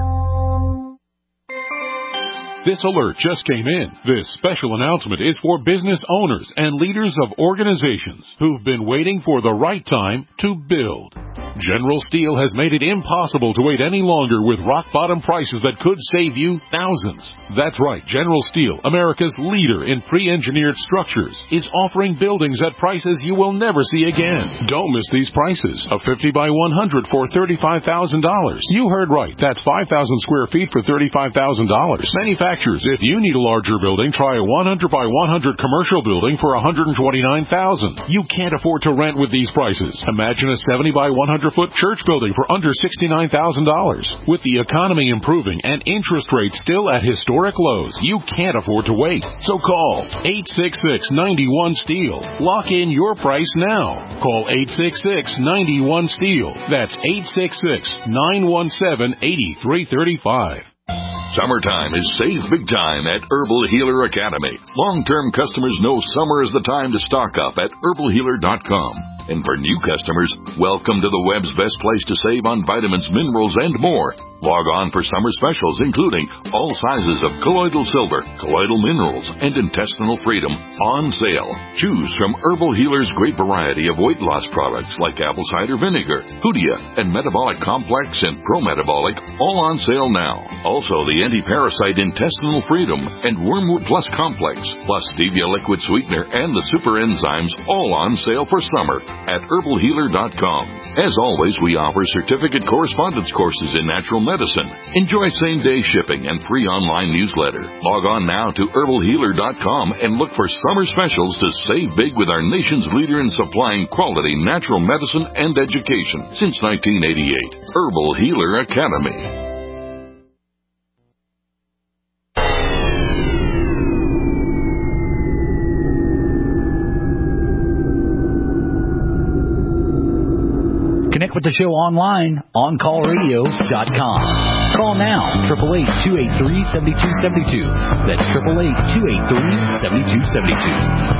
This alert just came in. This special announcement is for business owners and leaders of organizations who've been waiting for the right time to build. General Steel has made it impossible to wait any longer with rock-bottom prices that could save you thousands. That's right, General Steel, America's leader in pre-engineered structures, is offering buildings at prices you will never see again. Don't miss these prices. A fifty by one hundred for thirty-five thousand dollars. You heard right. That's five thousand square feet for thirty-five thousand dollars. Manufacturers, if you need a larger building, try a one hundred by one hundred commercial building for one hundred twenty-nine thousand dollars. You can't afford to rent with these prices. Imagine a seventy by one hundred foot church building for under sixty-nine thousand dollars. With the economy improving and interest rates still at historic lows, you can't afford to wait. So call eight six six, nine one, STEEL. Lock in your price now. Call eight six six, nine one, STEEL. That's eight six six, nine one seven, eight three three five. Summertime is save big time at Herbal Healer Academy. Long-term customers know summer is the time to stock up at herbal healer dot com. And for new customers, welcome to the web's best place to save on vitamins, minerals, and more. Log on for summer specials, including all sizes of colloidal silver, colloidal minerals, and intestinal freedom on sale. Choose from Herbal Healer's great variety of weight loss products like apple cider vinegar, Hoodia, and Metabolic Complex and Pro-Metabolic, all on sale now. Also, the anti-parasite intestinal freedom and Wormwood Plus Complex, plus Stevia liquid sweetener and the super enzymes, all on sale for summer at herbal healer dot com. As always, we offer certificate correspondence courses in natural medicine medicine. Enjoy same-day shipping and free online newsletter. Log on now to herbal healer dot com and look for summer specials to save big with our nation's leader in supplying quality natural medicine and education since nineteen eighty-eight. Herbal Healer Academy. Connect with the show online, on call radio dot com. Call now, eight eight eight, two eight three, seven two seven two. That's eight eight eight, two eight three, seven two seven two.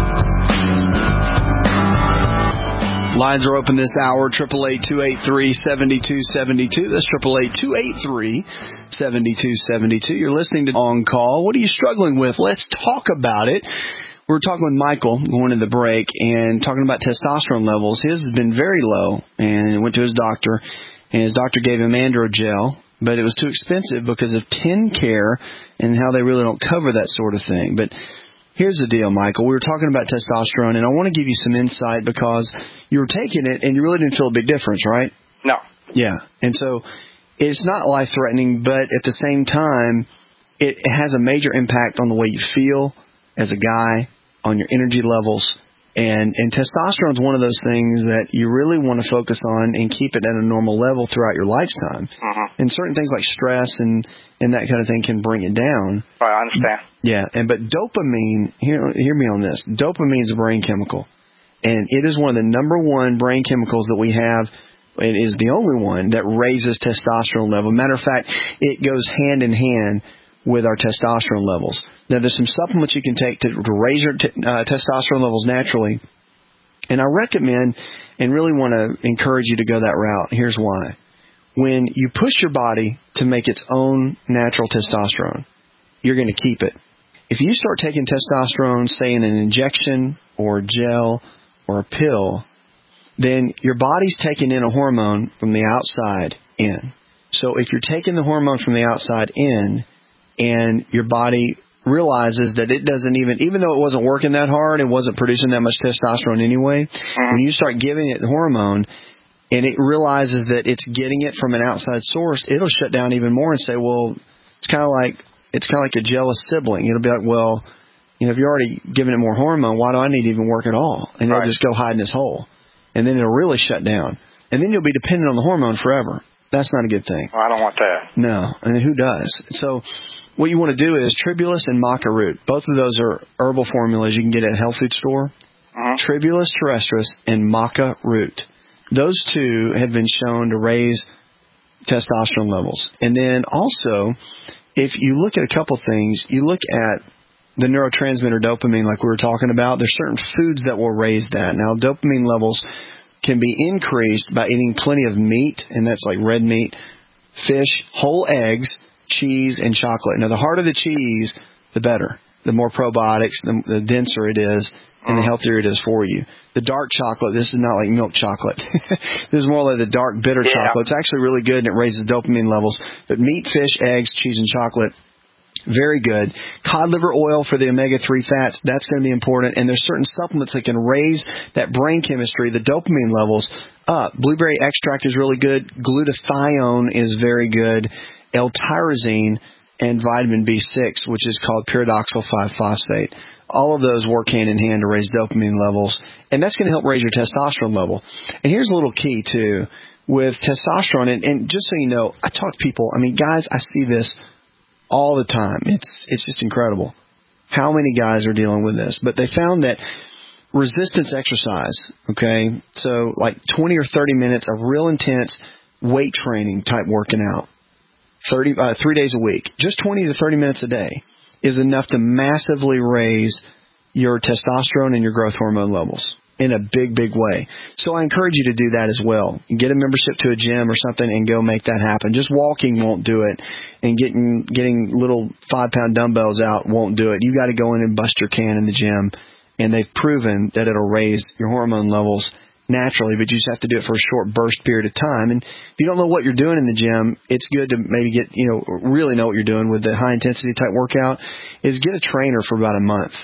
Lines are open this hour, eight eight eight, two eight three, seven two seven two. That's eight eight eight, two eight three, seven two seven two. You're listening to On Call. What are you struggling with? Let's talk about it. We were talking with Michael going into the break and talking about testosterone levels. His has been very low, and he went to his doctor, and his doctor gave him androgel, but it was too expensive because of TennCare and how they really don't cover that sort of thing. But here's the deal, Michael. We were talking about testosterone, and I want to give you some insight because you were taking it, and you really didn't feel a big difference, right? No. Yeah, and so it's not life-threatening, but at the same time, it has a major impact on the way you feel as a guy, on your energy levels, and, and testosterone is one of those things that you really want to focus on and keep it at a normal level throughout your lifetime. Uh-huh. And certain things like stress and, and that kind of thing can bring it down. I understand. Yeah, and but dopamine, hear, hear me on this, dopamine is a brain chemical, and it is one of the number one brain chemicals that we have. It is the only one that raises testosterone level. Matter of fact, it goes hand in hand with our testosterone levels. Now, there's some supplements you can take to, to raise your t- uh, testosterone levels naturally, and I recommend and really want to encourage you to go that route. Here's why. When you push your body to make its own natural testosterone, you're going to keep it. If you start taking testosterone, say in an injection or a gel or a pill, then your body's taking in a hormone from the outside in. So if you're taking the hormone from the outside in, and your body realizes that it doesn't even, even though it wasn't working that hard and wasn't producing that much testosterone anyway, mm-hmm. when you start giving it the hormone and it realizes that it's getting it from an outside source, it'll shut down even more and say, well, it's kind of like, it's kind of like a jealous sibling. It'll be like, well, you know, if you're already giving it more hormone, why do I need to even work at all? And right. it'll just go hide in this hole. And then it'll really shut down. And then you'll be dependent on the hormone forever. That's not a good thing. Well, I don't want that. No. And who does? So what you want to do is Tribulus and Maca root. Both of those are herbal formulas you can get at a health food store. Uh-huh. Tribulus terrestris and Maca root. Those two have been shown to raise testosterone levels. And then also, if you look at a couple things, you look at the neurotransmitter dopamine like we were talking about, there's certain foods that will raise that. Now, dopamine levels can be increased by eating plenty of meat, and that's like red meat, fish, whole eggs, cheese, and chocolate. Now, the harder the cheese, the better. The more probiotics, the, the denser it is, and the healthier it is for you. The dark chocolate, this is not like milk chocolate. This is more like the dark, bitter yeah. chocolate. It's actually really good, and it raises dopamine levels. But meat, fish, eggs, cheese, and chocolate, very good. Cod liver oil for the omega three fats, that's going to be important. And there's certain supplements that can raise that brain chemistry, the dopamine levels up. Blueberry extract is really good. Glutathione is very good. L-tyrosine and vitamin B six, which is called pyridoxal five phosphate. All of those work hand in hand to raise dopamine levels, and that's going to help raise your testosterone level. And here's a little key, too, with testosterone. And, and just so you know, I talk to people. I mean, guys, I see this all the time. It's it's just incredible how many guys are dealing with this. But they found that resistance exercise, okay, so like twenty or thirty minutes of real intense weight training type working out, thirty uh, three days a week, just twenty to thirty minutes a day, is enough to massively raise your testosterone and your growth hormone levels in a big, big way. So I encourage you to do that as well. Get a membership to a gym or something and go make that happen. Just walking won't do it, and getting getting little five-pound dumbbells out won't do it. You got to go in and bust your can in the gym, and they've proven that it'll raise your hormone levels naturally, but you just have to do it for a short burst period of time. And if you don't know what you're doing in the gym, it's good to maybe get, you know, really know what you're doing with the high-intensity type workout, is get a trainer for about a month.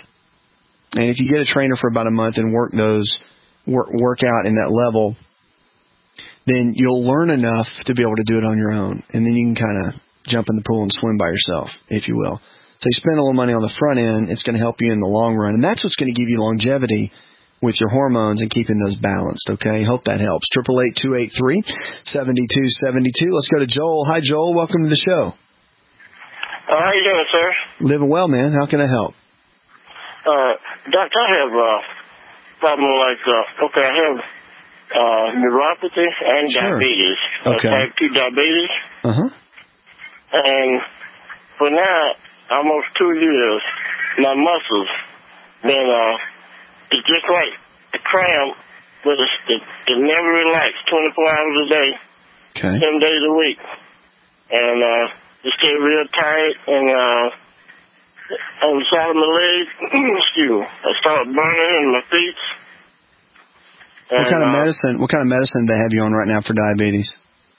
And if you get a trainer for about a month and work those, work, work out in that level, then you'll learn enough to be able to do it on your own. And then you can kind of jump in the pool and swim by yourself, if you will. So you spend a little money on the front end, it's going to help you in the long run. And that's what's going to give you longevity with your hormones and keeping those balanced, okay? Hope that helps. eight eight eight, two eight three, seven two seven two. Let's go to Joel. Hi, Joel. Welcome to the show. Uh, how you doing, sir? Living well, man. How can I help? Uh, Doctor, I have a problem like, uh, okay, I have uh, neuropathy and Sure. diabetes. Okay. Uh, type two diabetes. Uh-huh. And for now, almost two years, my muscles been, uh, it's just like a cramp, but it's, it, it never relaxes, twenty-four hours a day, okay. seven days a week. And, uh, it stay real tight, and, uh, on the side of my leg, excuse me, I start burning in my feet. What And, kind of uh, medicine, what kind of medicine do they have you on right now for diabetes?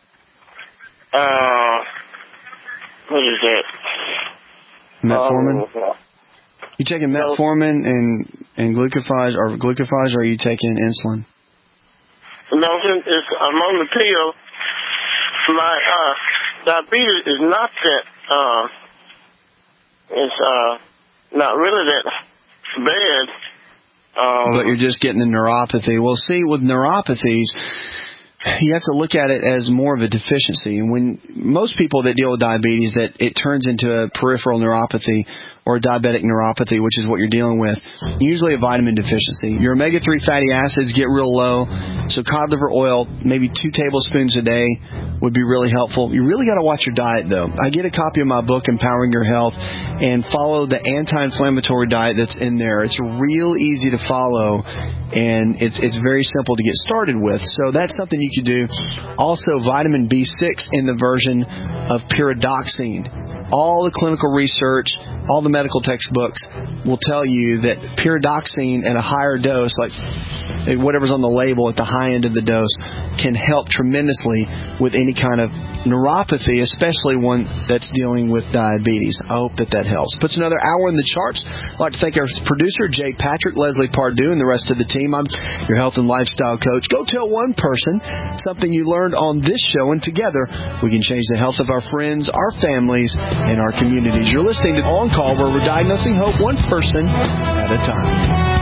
Uh, what is that? Metformin? Uh, You taking metformin and and glucophage or glucophage, or are you taking insulin? no, it's, it's, I'm on the pill. My uh, diabetes is not that, uh, it's uh, not really that bad. Um, But you're just getting the neuropathy. Well, see, with neuropathies, you have to look at it as more of a deficiency. And when most people that deal with diabetes, that it turns into a peripheral neuropathy or diabetic neuropathy, which is what you're dealing with, usually a vitamin deficiency. Your omega three fatty acids get real low, so cod liver oil, maybe two tablespoons a day would be really helpful. You really got to watch your diet, though. I get a copy of my book, Empowering Your Health, and follow the anti-inflammatory diet that's in there. It's real easy to follow, and it's it's very simple to get started with. So that's something you could do. Also, vitamin B six in the version of pyridoxine. All the clinical research, all the medical textbooks will tell you that pyridoxine at a higher dose, like whatever's on the label at the high end of the dose, can help tremendously with any kind of neuropathy, especially one that's dealing with diabetes. I hope that that helps. Puts another hour in the charts. I'd like to thank our producer, Jay Patrick, Leslie Pardue, and the rest of the team. I'm your health and lifestyle coach. Go tell one person something you learned on this show, and together we can change the health of our friends, our families, and our communities. You're listening to On Call, where we're diagnosing hope one person at a time.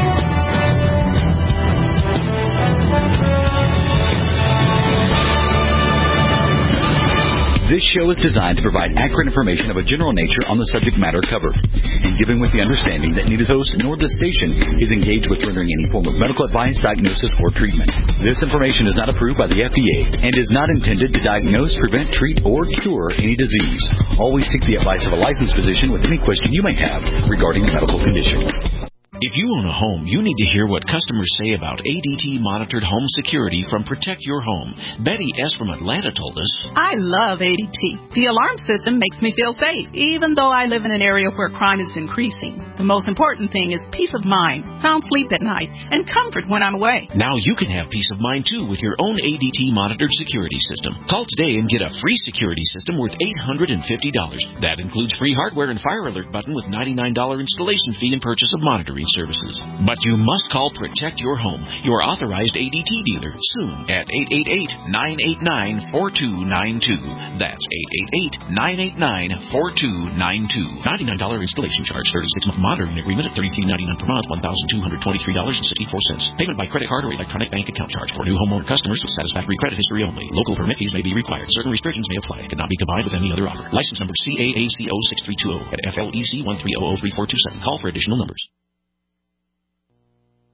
This show is designed to provide accurate information of a general nature on the subject matter covered, and given with the understanding that neither host nor the station is engaged with rendering any form of medical advice, diagnosis, or treatment. This information is not approved by the F D A and is not intended to diagnose, prevent, treat, or cure any disease. Always seek the advice of a licensed physician with any question you may have regarding a medical condition. If you own a home, you need to hear what customers say about A D T-monitored home security from Protect Your Home. Betty S. from Atlanta told us, I love A D T. The alarm system makes me feel safe, even though I live in an area where crime is increasing. The most important thing is peace of mind, sound sleep at night, and comfort when I'm away. now you can have peace of mind, too, with your own A D T-monitored security system. Call today and get a free security system worth eight hundred fifty dollars. That includes free hardware and fire alert button with ninety-nine dollars installation fee and purchase of monitoring services. But you must call Protect Your Home, your authorized A D T dealer, soon at eight eight eight, nine eight nine, four two nine two. That's eight eight eight, nine eight nine, four two nine two. ninety-nine dollars installation charge, thirty-six month monitoring agreement at thirty-three ninety-nine per month, one thousand two hundred twenty-three dollars and sixty-four cents. Payment by credit card or electronic bank account charge for new homeowner customers with satisfactory credit history only. Local permit fees may be required. Certain restrictions may apply. Cannot be combined with any other offer. License number C A A C zero six three two zero at F L E C one three zero zero three four two seven. Call for additional numbers.